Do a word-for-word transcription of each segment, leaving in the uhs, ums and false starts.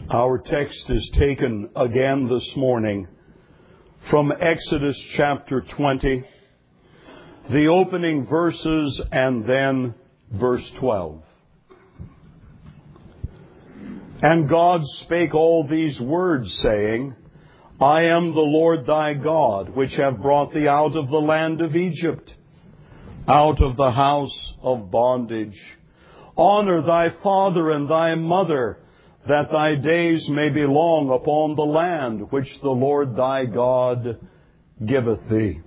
Our text is taken again this morning from Exodus chapter twenty, the opening verses and then verse twelve. And God spake all these words, saying, I am the Lord thy God, which have brought thee out of the land of Egypt, out of the house of bondage. Honor thy father and thy mother, that thy days may be long upon the land which the Lord thy God giveth thee.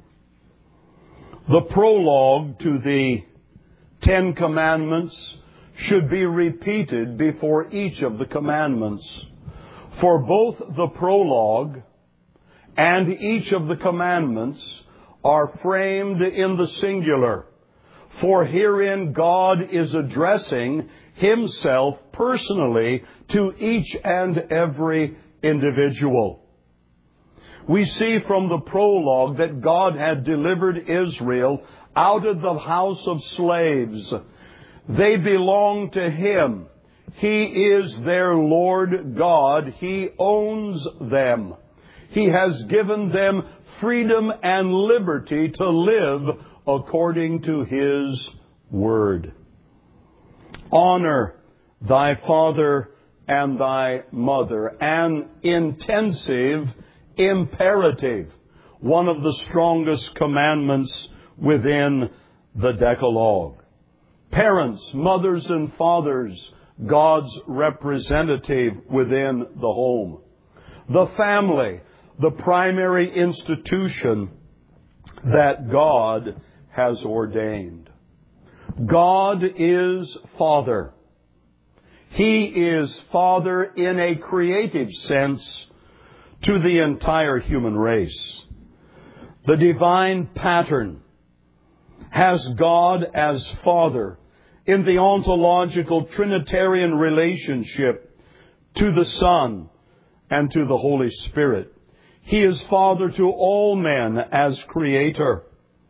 The prologue to the Ten Commandments should be repeated before each of the commandments. For both the prologue and each of the commandments are framed in the singular. For herein God is addressing Himself personally to each and every individual. We see from the prologue that God had delivered Israel out of the house of slaves. They belong to Him. He is their Lord God. He owns them. He has given them freedom and liberty to live according to His word. Honor thy father and thy mother. An intensive imperative. One of the strongest commandments within the Decalogue. Parents, mothers and fathers, God's representative within the home. The family, the primary institution that God has ordained. God is Father. He is Father in a creative sense to the entire human race. The divine pattern has God as Father in the ontological Trinitarian relationship to the Son and to the Holy Spirit. He is Father to all men as Creator.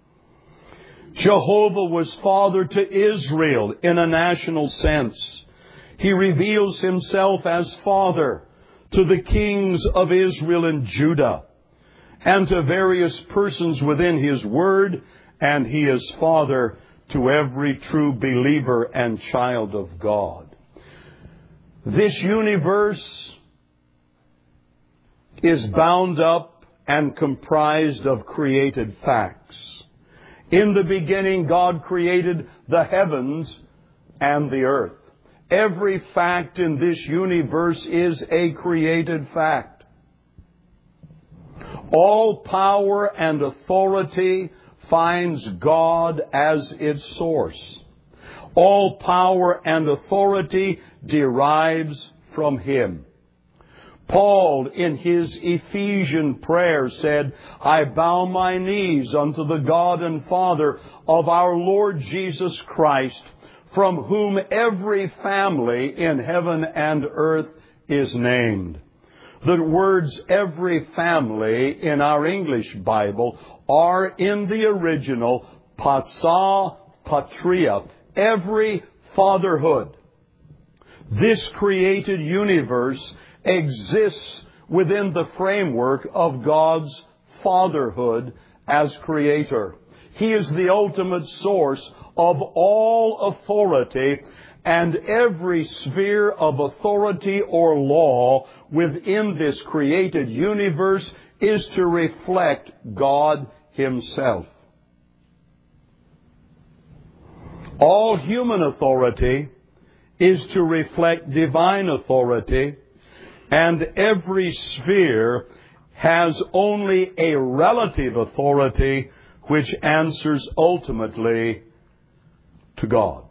Jehovah was Father to Israel in a national sense. He reveals Himself as Father to the kings of Israel and Judah and to various persons within His Word, and He is Father to every true believer and child of God. This universe is bound up and comprised of created facts. In the beginning, God created the heavens and the earth. Every fact in this universe is a created fact. All power and authority finds God as its source. All power and authority derives from Him. Paul, in his Ephesian prayer, said, I bow my knees unto the God and Father of our Lord Jesus Christ, from whom every family in heaven and earth is named. The words every family in our English Bible are in the original pasa patria, every fatherhood. This created universe exists within the framework of God's fatherhood as Creator. He is the ultimate source of all authority, and every sphere of authority or law within this created universe is to reflect God Himself. All human authority is to reflect divine authority, and every sphere has only a relative authority which answers ultimately to God.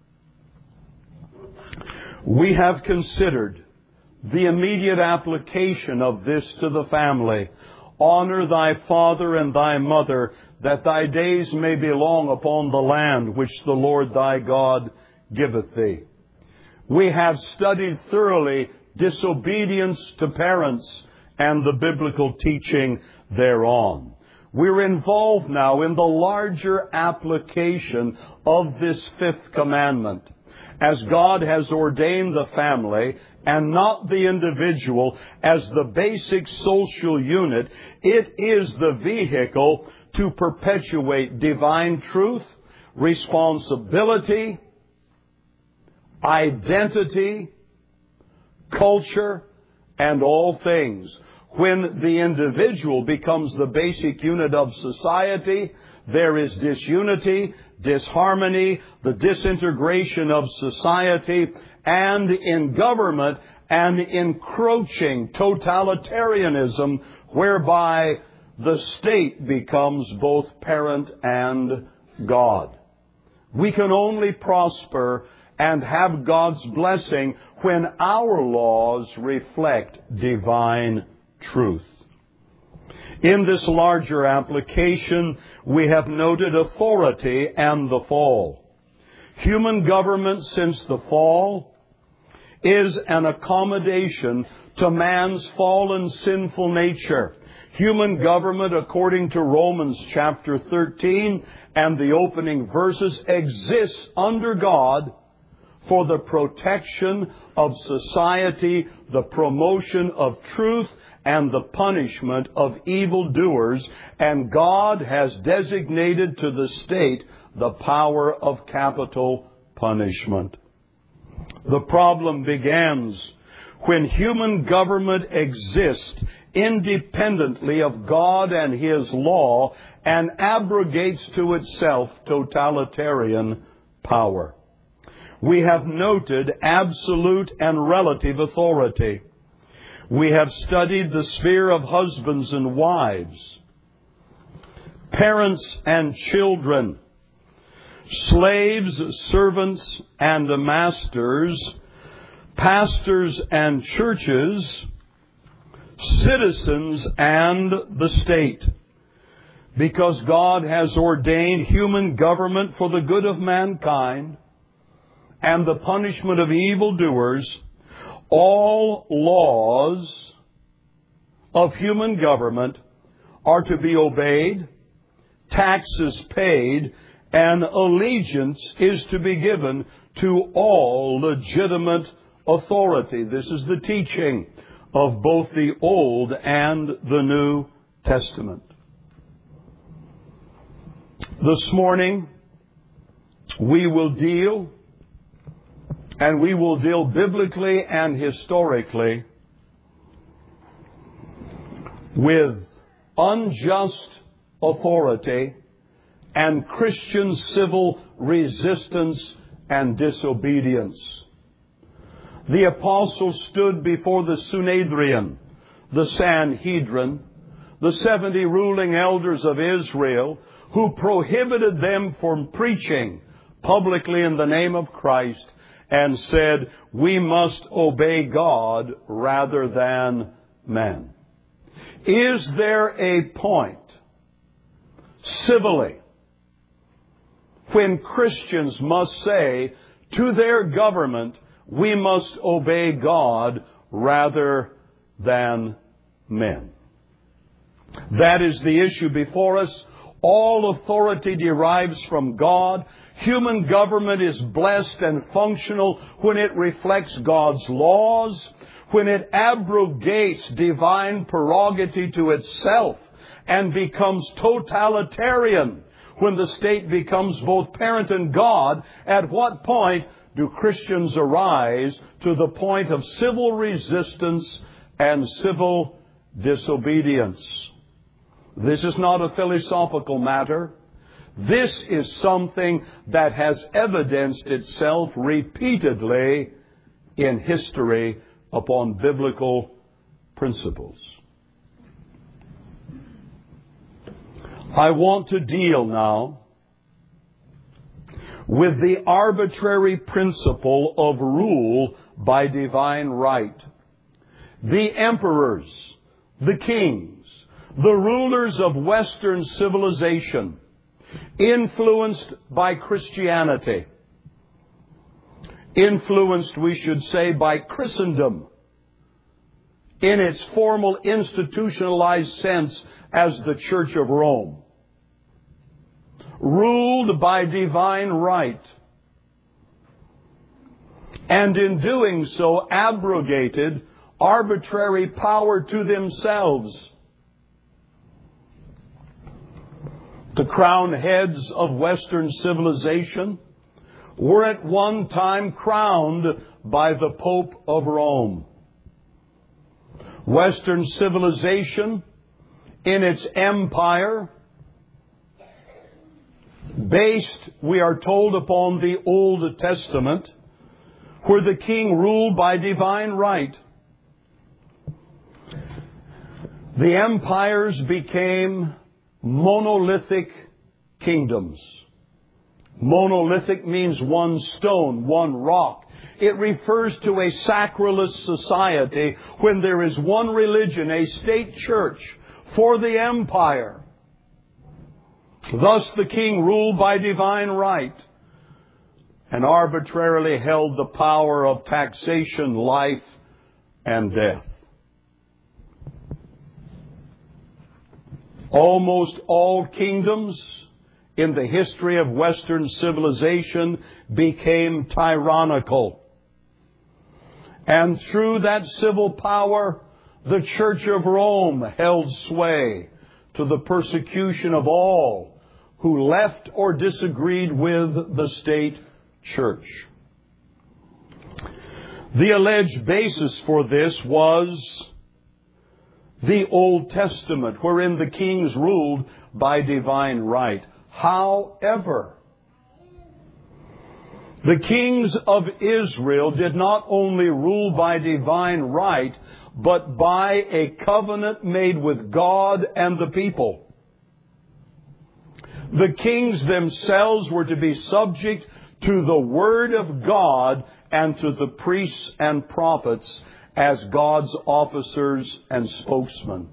We have considered the immediate application of this to the family. Honor thy father and thy mother, that thy days may be long upon the land which the Lord thy God giveth thee. We have studied thoroughly disobedience to parents and the biblical teaching thereon. We're involved now in the larger application of this fifth commandment. As God has ordained the family and not the individual as the basic social unit. It is the vehicle to perpetuate divine truth, responsibility, identity, culture, and all things. When the individual becomes the basic unit of society, there is disunity, disharmony, the disintegration of society, and in government, an encroaching totalitarianism whereby the state becomes both parent and God. We can only prosper and have God's blessing when our laws reflect divine truth. In this larger application, we have noted authority and the fall. Human government since the fall is an accommodation to man's fallen sinful nature. Human government, according to Romans chapter thirteen and the opening verses, exists under God for the protection of society, the promotion of truth, and the punishment of evildoers, and God has designated to the state the power of capital punishment. The problem begins when human government exists independently of God and His law and abrogates to itself totalitarian power. We have noted absolute and relative authority. We have studied the sphere of husbands and wives, parents and children, slaves, servants, and masters, pastors and churches, citizens and the state. Because God has ordained human government for the good of mankind and the punishment of evildoers, all laws of human government are to be obeyed, taxes paid, and allegiance is to be given to all legitimate authority. This is the teaching of both the Old and the New Testament. This morning, we will deal, and we will deal biblically and historically, with unjust authority and Christian civil resistance and disobedience. The apostle stood before the Sanhedrin, the Sanhedrin, the seventy ruling elders of Israel, who prohibited them from preaching publicly in the name of Christ, and said, we must obey God rather than men. Is there a point, civilly, when Christians must say to their government, we must obey God rather than men? That is the issue before us. All authority derives from God. Human government is blessed and functional when it reflects God's laws, when it abrogates divine prerogative to itself and becomes totalitarian, when the state becomes both parent and God. At what point do Christians arise to the point of civil resistance and civil disobedience? This is not a philosophical matter. This is something that has evidenced itself repeatedly in history upon biblical principles. I want to deal now with the arbitrary principle of rule by divine right. The emperors, the kings, the rulers of Western civilization, influenced by Christianity, influenced, we should say, by Christendom in its formal institutionalized sense as the Church of Rome, ruled by divine right. and in doing so abrogated arbitrary power to themselves. The crowned heads of Western civilization were at one time crowned by the Pope of Rome. Western civilization, in its empire, based, we are told, upon the Old Testament, where the king ruled by divine right. The empires became monolithic kingdoms. Monolithic means one stone, one rock. It refers to a sacralist society when there is one religion, a state church for the empire. Thus the king ruled by divine right and arbitrarily held the power of taxation, life, and death. Almost all kingdoms in the history of Western civilization became tyrannical. And through that civil power, the Church of Rome held sway to the persecution of all who left or disagreed with the state church. The alleged basis for this was the Old Testament, wherein the kings ruled by divine right. However, the kings of Israel did not only rule by divine right, but by a covenant made with God and the people. The kings themselves were to be subject to the Word of God and to the priests and prophets as God's officers and spokesmen.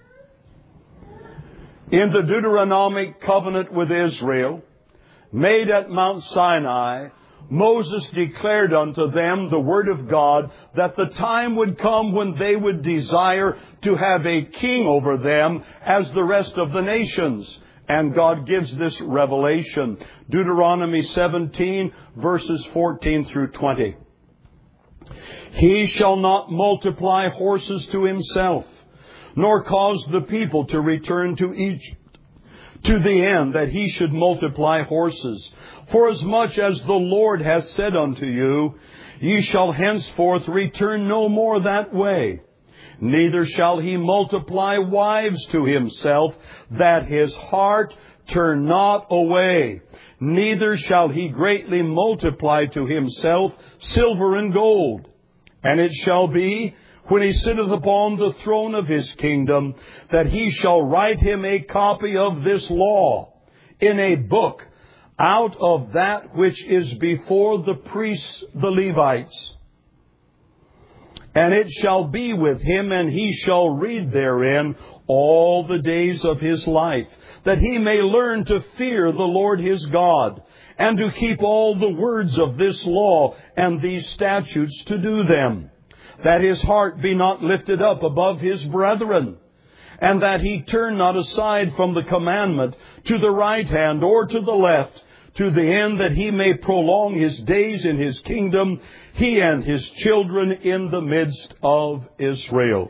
In the Deuteronomic covenant with Israel, made at Mount Sinai, Moses declared unto them the Word of God that the time would come when they would desire to have a king over them as the rest of the nations. And God gives this revelation. Deuteronomy seventeen, verses fourteen through twenty. He shall not multiply horses to himself, nor cause the people to return to Egypt, to the end that he should multiply horses. Forasmuch as the Lord has said unto you, ye shall henceforth return no more that way. Neither shall he multiply wives to himself, that his heart turn not away. Neither shall he greatly multiply to himself silver and gold. And it shall be, when he sitteth upon the throne of his kingdom, that he shall write him a copy of this law in a book out of that which is before the priests, the Levites. And it shall be with him, and he shall read therein all the days of his life, that he may learn to fear the Lord his God, and to keep all the words of this law and these statutes to do them, that his heart be not lifted up above his brethren, and that he turn not aside from the commandment to the right hand or to the left, to the end that he may prolong his days in his kingdom, he and his children in the midst of Israel.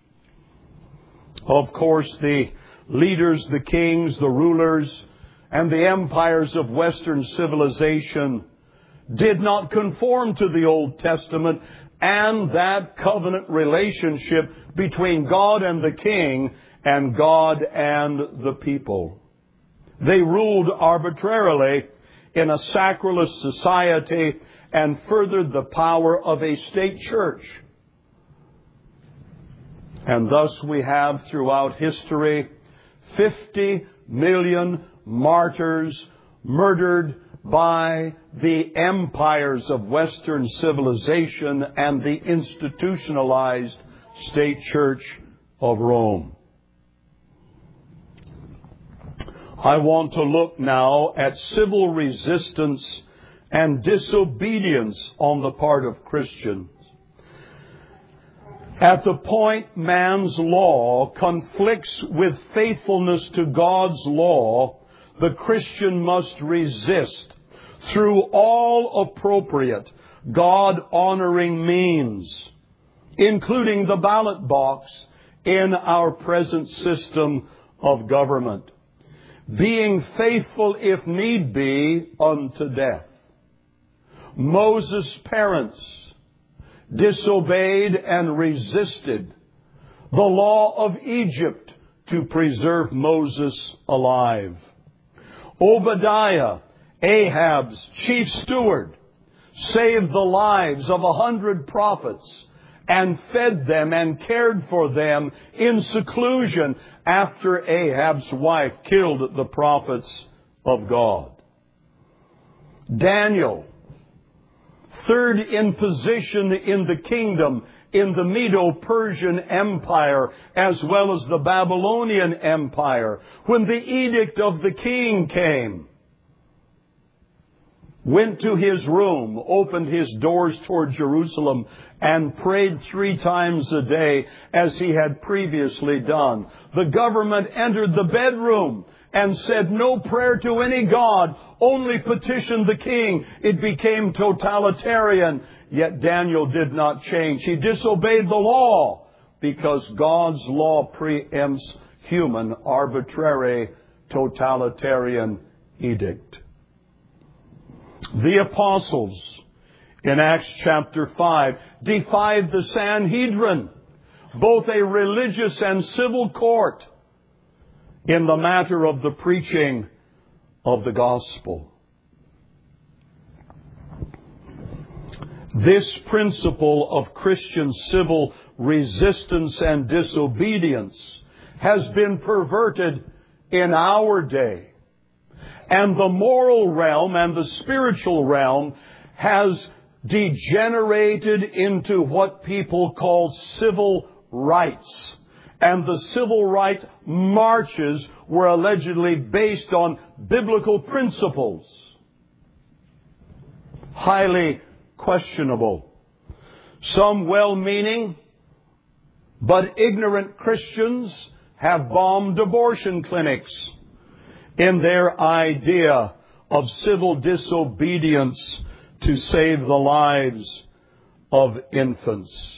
Of course, the leaders, the kings, the rulers, and the empires of Western civilization did not conform to the Old Testament and that covenant relationship between God and the king and God and the people. They ruled arbitrarily in a sacralist society and furthered the power of a state church. And thus we have throughout history fifty million martyrs murdered by the empires of Western civilization and the institutionalized state church of Rome. I want to look now at civil resistance and disobedience on the part of Christians. At the point man's law conflicts with faithfulness to God's law, the Christian must resist through all appropriate God-honoring means, including the ballot box, in our present system of government, being faithful, if need be, unto death. Moses' parents disobeyed and resisted the law of Egypt to preserve Moses alive. Obadiah, Ahab's chief steward, saved the lives of a hundred prophets and fed them and cared for them in seclusion after Ahab's wife killed the prophets of God. Daniel, third in position in the kingdom in the Medo-Persian Empire as well as the Babylonian Empire, when the edict of the king came, went to his room, opened his doors toward Jerusalem, and prayed three times a day as he had previously done. The government entered the bedroom and said no prayer to any god, only petition the king. It became totalitarian, yet Daniel did not change. He disobeyed the law because God's law preempts human, arbitrary, totalitarian edict. The apostles in Acts chapter five defied the Sanhedrin, both a religious and civil court, in the matter of the preaching of the gospel. This principle of Christian civil resistance and disobedience has been perverted in our day. And the moral realm and the spiritual realm has degenerated into what people call civil rights. And the civil right marches were allegedly based on biblical principles. Highly questionable. Some well-meaning but ignorant Christians have bombed abortion clinics in their idea of civil disobedience to save the lives of infants.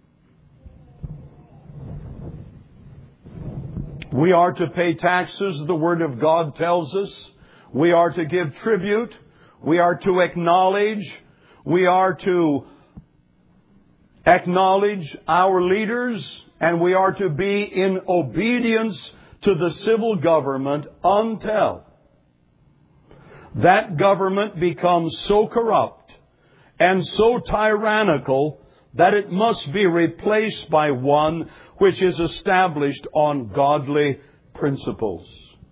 We are to pay taxes, the Word of God tells us. We are to give tribute. We are to acknowledge. We are to acknowledge our leaders, and we are to be in obedience to the civil government until that government becomes so corrupt and so tyrannical that it must be replaced by one which is established on godly principles.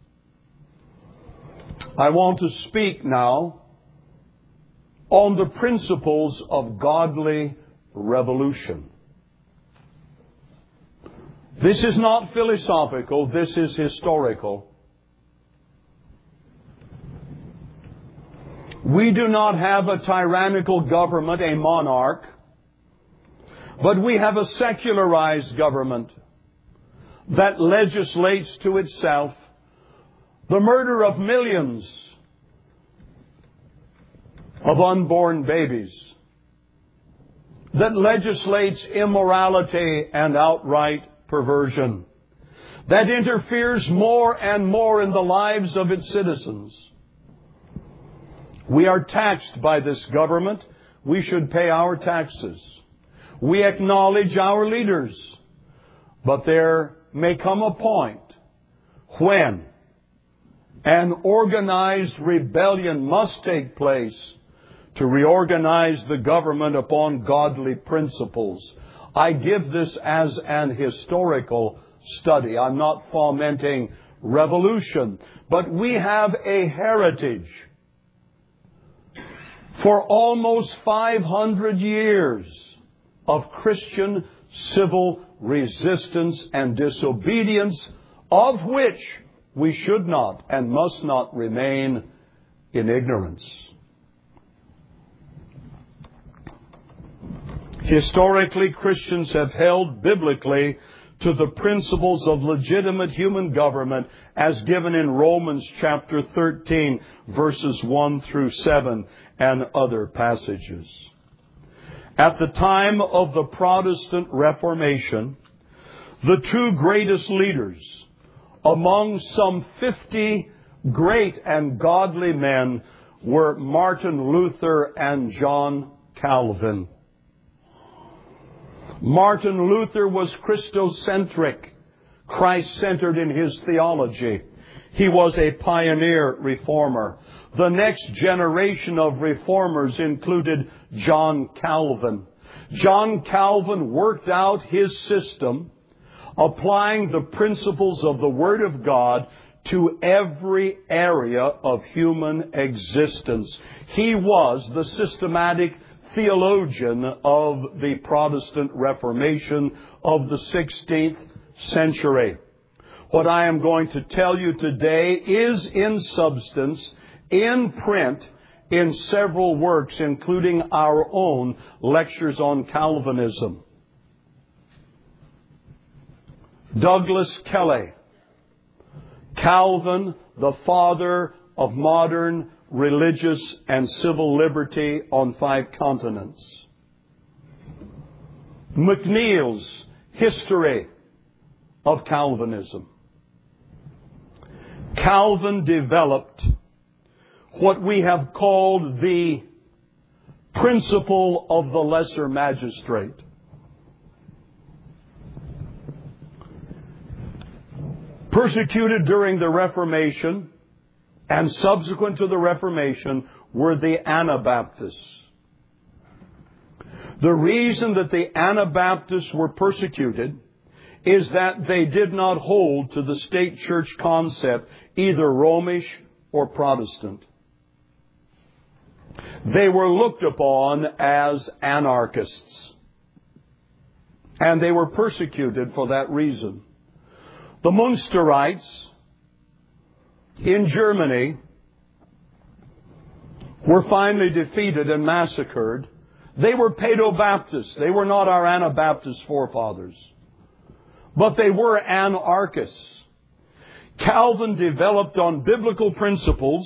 I want to speak now on the principles of godly revolution. This is not philosophical, this is historical. We do not have a tyrannical government, a monarch, but we have a secularized government that legislates to itself the murder of millions of unborn babies, that legislates immorality and outright perversion, that interferes more and more in the lives of its citizens. We are taxed by this government. We should pay our taxes. We acknowledge our leaders. But there may come a point when an organized rebellion must take place to reorganize the government upon godly principles. I give this as an historical study. I'm not fomenting revolution. But we have a heritage for almost five hundred years of Christian civil resistance and disobedience, of which we should not and must not remain in ignorance. Historically, Christians have held biblically to the principles of legitimate human government as given in Romans chapter thirteen, verses one through seven, and other passages. At the time of the Protestant Reformation, the two greatest leaders among some fifty great and godly men were Martin Luther and John Calvin. Martin Luther was Christocentric, Christ-centered in his theology. He was a pioneer reformer. The next generation of reformers included John Calvin. John Calvin worked out his system, applying the principles of the Word of God to every area of human existence. He was the systematic theologian of the Protestant Reformation of the sixteenth century. What I am going to tell you today is in substance, in print, in several works, including our own Lectures on Calvinism. Douglas Kelly, Calvin, the father of modern religious and civil liberty on five continents. McNeill's History of Calvinism. Calvin developed what we have called the principle of the lesser magistrate. Persecuted during the Reformation and subsequent to the Reformation were the Anabaptists. The reason that the Anabaptists were persecuted is that they did not hold to the state church concept, either Romish or Protestant. They were looked upon as anarchists, and they were persecuted for that reason. The Munsterites in Germany were finally defeated and massacred. They were Paedobaptists. They were not our Anabaptist forefathers, but they were anarchists. Calvin developed on biblical principles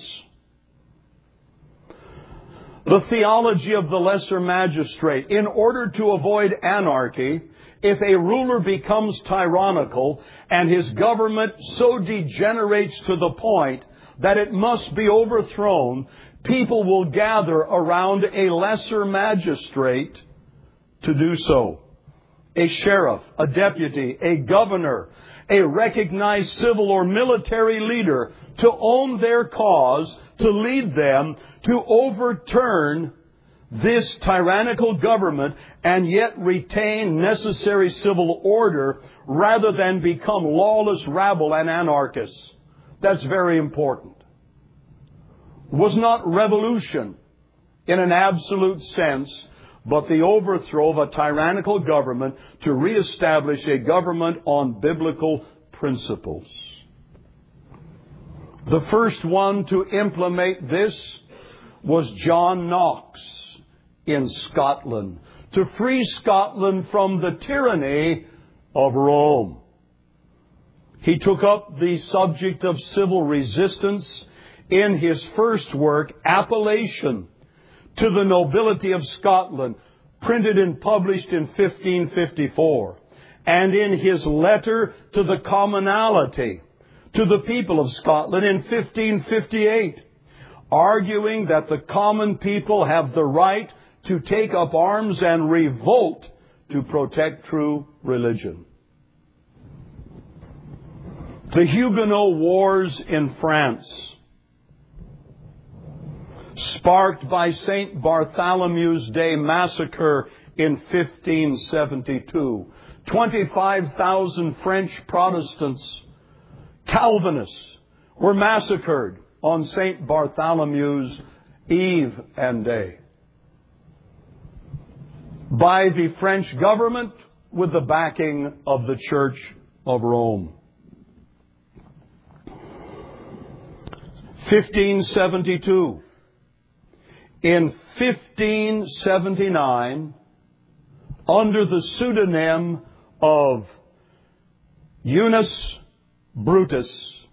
the theology of the lesser magistrate. In order to avoid anarchy, if a ruler becomes tyrannical and his government so degenerates to the point that it must be overthrown, people will gather around a lesser magistrate to do so. A sheriff, a deputy, a governor, a recognized civil or military leader to own their cause, to lead them to overturn this tyrannical government and yet retain necessary civil order rather than become lawless rabble and anarchists. That's very important. It was not revolution in an absolute sense, but the overthrow of a tyrannical government to reestablish a government on biblical principles. The first one to implement this was John Knox in Scotland, to free Scotland from the tyranny of Rome. He took up the subject of civil resistance in his first work, Appellation to the Nobility of Scotland, printed and published in fifteen fifty-four, and in his letter to the commonalty, to the people of Scotland in fifteen fifty-eight, arguing that the common people have the right to take up arms and revolt to protect true religion. The Huguenot Wars in France, sparked by Saint Bartholomew's Day massacre in fifteen seventy-two. twenty-five thousand French Protestants, Calvinists, were massacred on Saint Bartholomew's Eve and Day by the French government with the backing of the Church of Rome. fifteen seventy-two. In fifteen seventy-nine, under the pseudonym of Eunice Brutus,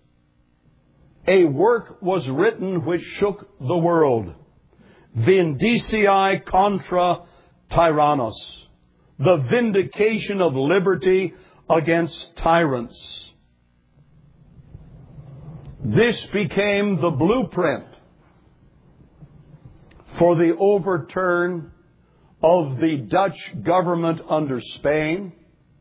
a work was written which shook the world. Vindicii contra tyrannos, the vindication of liberty against tyrants. This became the blueprint for the overturn of the Dutch government under Spain,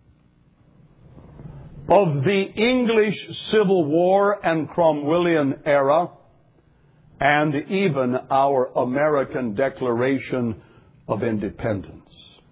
of the English Civil War and Cromwellian era, and even our American Declaration of Independence.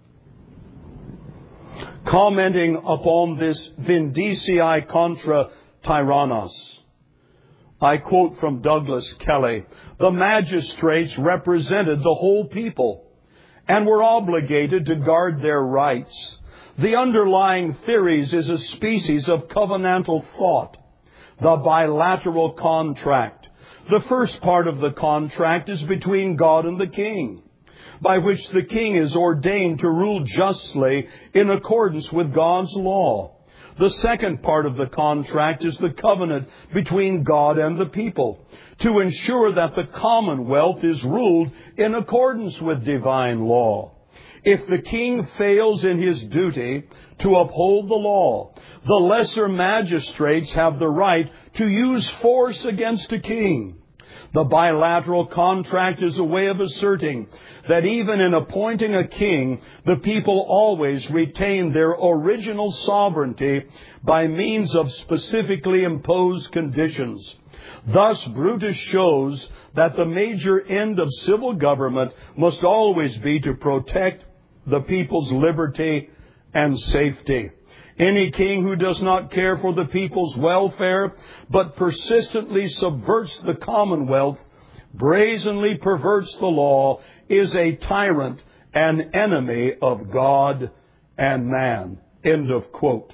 Commenting upon this Vindicii contra tyrannos, I quote from Douglas Kelly, "The magistrates represented the whole people and were obligated to guard their rights. The underlying theories is a species of covenantal thought, the bilateral contract. The first part of the contract is between God and the king, by which the king is ordained to rule justly in accordance with God's law. The second part of the contract is the covenant between God and the people, to ensure that the commonwealth is ruled in accordance with divine law. If the king fails in his duty to uphold the law, the lesser magistrates have the right to use force against a king. The bilateral contract is a way of asserting that even in appointing a king, the people always retain their original sovereignty by means of specifically imposed conditions. Thus, Brutus shows that the major end of civil government must always be to protect the people's liberty and safety. Any king who does not care for the people's welfare, but persistently subverts the commonwealth, brazenly perverts the law, is a tyrant and enemy of God and man." End of quote.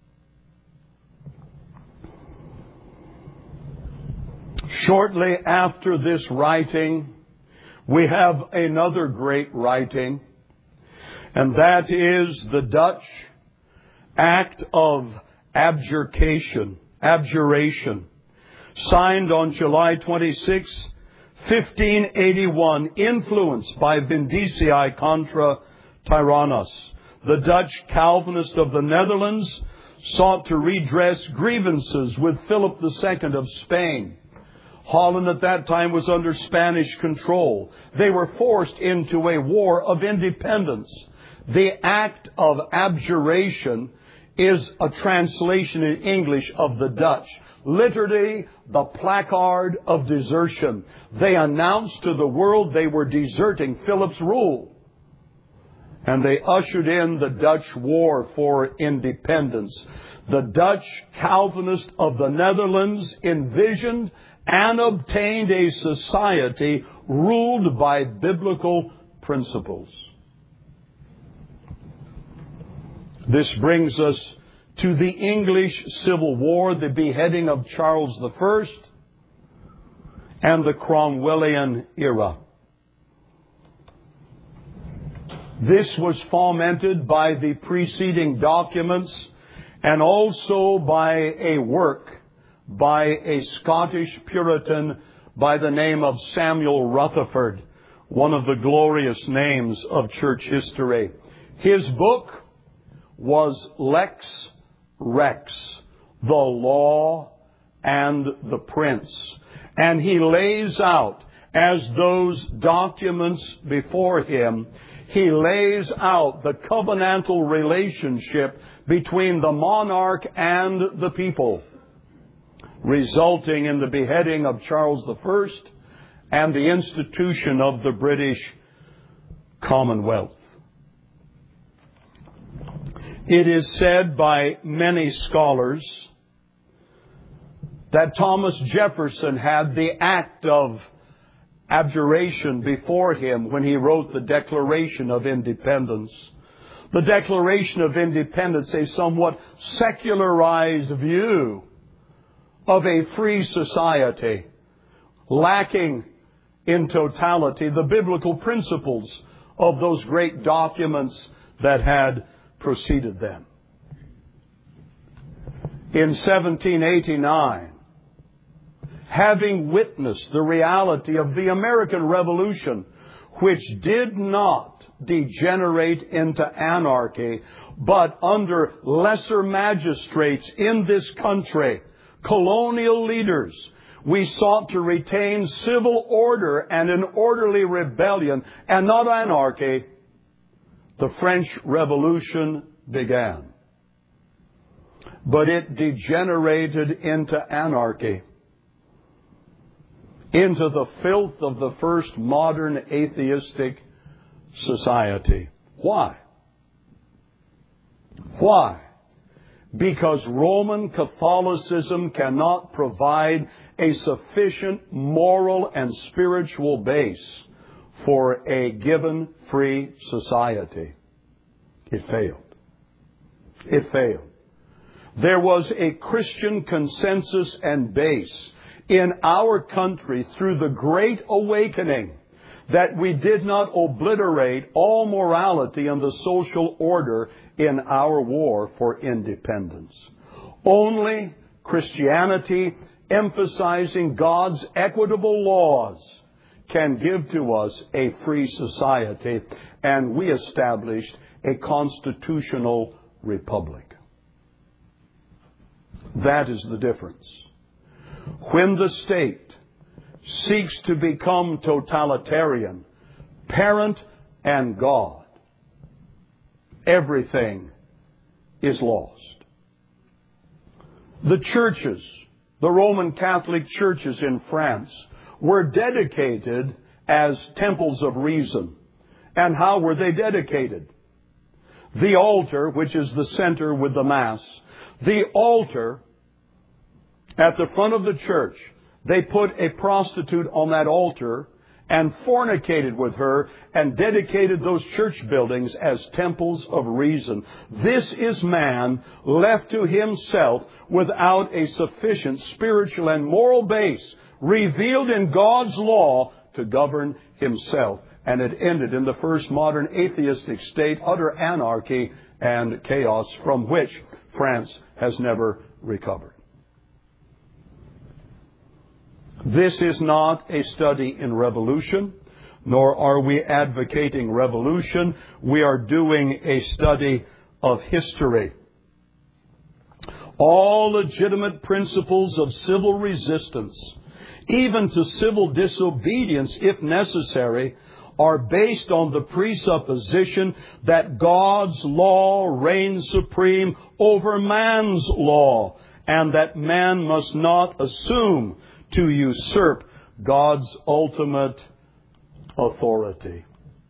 Shortly after this writing, we have another great writing, and that is the Dutch Act of Abjuration, Abjuration, signed on July twenty-sixth, fifteen eighty-one, influenced by Vindicii contra tyrannos. The Dutch Calvinist of the Netherlands sought to redress grievances with Philip the Second of Spain. Holland at that time was under Spanish control. They were forced into a war of independence. The Act of Abjuration is a translation in English of the Dutch. Literally, the placard of desertion. They announced to the world they were deserting Philip's rule. And they ushered in the Dutch War for Independence. The Dutch Calvinist of the Netherlands envisioned and obtained a society ruled by biblical principles. This brings us to the English Civil War, the beheading of Charles the First, and the Cromwellian era. This was fomented by the preceding documents and also by a work by a Scottish Puritan by the name of Samuel Rutherford, one of the glorious names of church history. His book was Lex Rex, the law and the prince. And he lays out, as those documents before him, he lays out the covenantal relationship between the monarch and the people, resulting in the beheading of Charles the First and the institution of the British Commonwealth. It is said by many scholars that Thomas Jefferson had the Act of Abjuration before him when he wrote the Declaration of Independence. The Declaration of Independence, a somewhat secularized view of a free society, lacking in totality the biblical principles of those great documents that had preceded them. In seventeen eighty-nine, having witnessed the reality of the American Revolution, which did not degenerate into anarchy, but under lesser magistrates in this country, colonial leaders, we sought to retain civil order and an orderly rebellion and not anarchy, the French Revolution began. But it degenerated into anarchy, into the filth of the first modern atheistic society. Why? Why? Because Roman Catholicism cannot provide a sufficient moral and spiritual base for a given free society. It failed. It failed. There was a Christian consensus and base in our country through the Great Awakening that we did not obliterate all morality and the social order in our war for independence. Only Christianity, emphasizing God's equitable laws, can give to us a free society, and we established a constitutional republic. That is the difference. When the state seeks to become totalitarian, parent and God, everything is lost. The churches, the Roman Catholic churches in France, were dedicated as temples of reason. And how were they dedicated? The altar, which is the center with the Mass, the altar at the front of the church, they put a prostitute on that altar and fornicated with her and dedicated those church buildings as temples of reason. This is man left to himself without a sufficient spiritual and moral base revealed in God's law to govern himself. And it ended in the first modern atheistic state, utter anarchy and chaos, from which France has never recovered. This is not a study in revolution, nor are we advocating revolution. We are doing a study of history. All legitimate principles of civil resistance, even to civil disobedience if necessary, are based on the presupposition that God's law reigns supreme over man's law, and that man must not assume to usurp God's ultimate authority.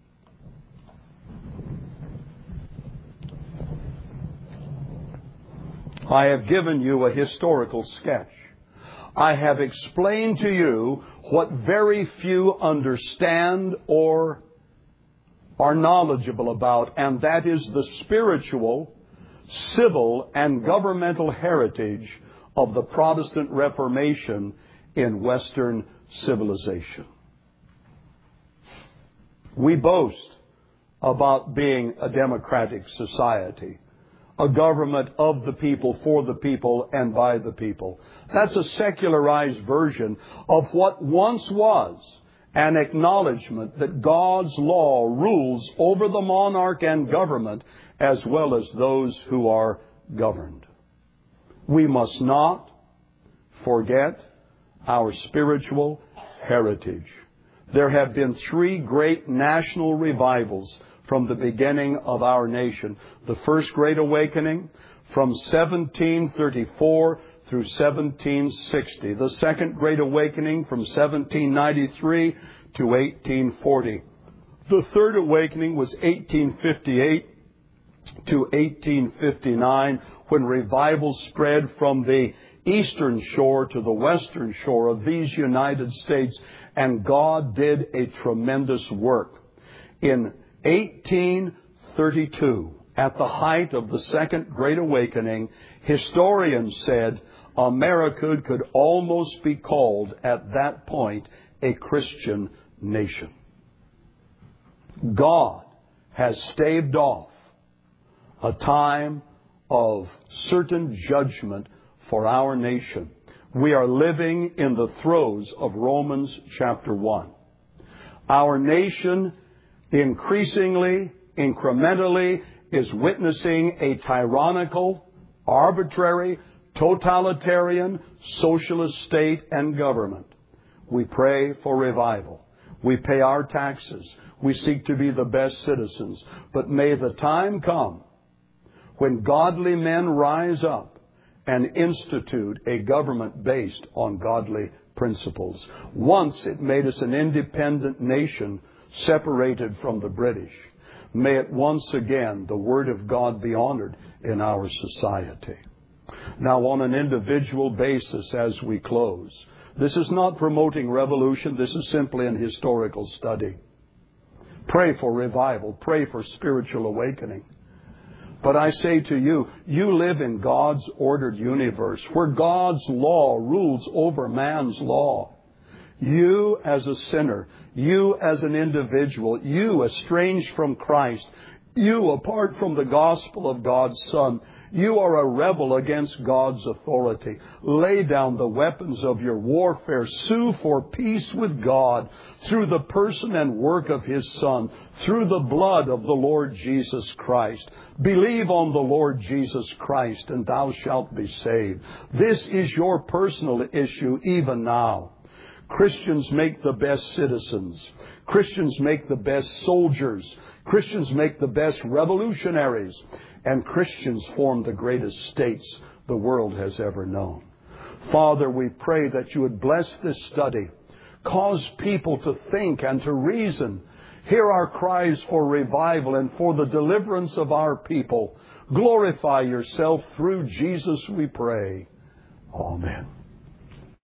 I have given you a historical sketch. I have explained to you what very few understand or are knowledgeable about, and that is the spiritual, civil, and governmental heritage of the Protestant Reformation in Western civilization. We boast about being a democratic society, a government of the people, for the people, and by the people. That's a secularized version of what once was an acknowledgement that God's law rules over the monarch and government as well as those who are governed. We must not forget our spiritual heritage. There have been three great national revivals from the beginning of our nation. The First Great Awakening from seventeen thirty-four through seventeen sixty. The Second Great Awakening from seventeen ninety-three to eighteen forty. The Third Awakening was eighteen fifty-eight to eighteen fifty-nine, when revival spread from the eastern shore to the western shore of these United States, and God did a tremendous work. In eighteen thirty-two, at the height of the Second Great Awakening, historians said America could almost be called at that point a Christian nation. God has staved off a time of certain judgment for our nation. We are living in the throes of Romans chapter one. Our nation increasingly, incrementally, is witnessing a tyrannical, arbitrary, totalitarian, socialist state and government. We pray for revival. We pay our taxes. We seek to be the best citizens. But may the time come when godly men rise up and institute a government based on godly principles. Once it made us an independent nation separated from the British. May it once again, the Word of God, be honored in our society. Now, on an individual basis as we close, this is not promoting revolution. This is simply an historical study. Pray for revival. Pray for spiritual awakening. But I say to you, you live in God's ordered universe where God's law rules over man's law. You as a sinner, you as an individual, you estranged from Christ, you apart from the gospel of God's Son, you are a rebel against God's authority. Lay down the weapons of your warfare. Sue for peace with God through the person and work of His Son, through the blood of the Lord Jesus Christ. Believe on the Lord Jesus Christ and thou shalt be saved. This is your personal issue even now. Christians make the best citizens. Christians make the best soldiers. Christians make the best revolutionaries. And Christians form the greatest states the world has ever known. Father, we pray that you would bless this study. Cause people to think and to reason. Hear our cries for revival and for the deliverance of our people. Glorify yourself through Jesus, we pray. Amen.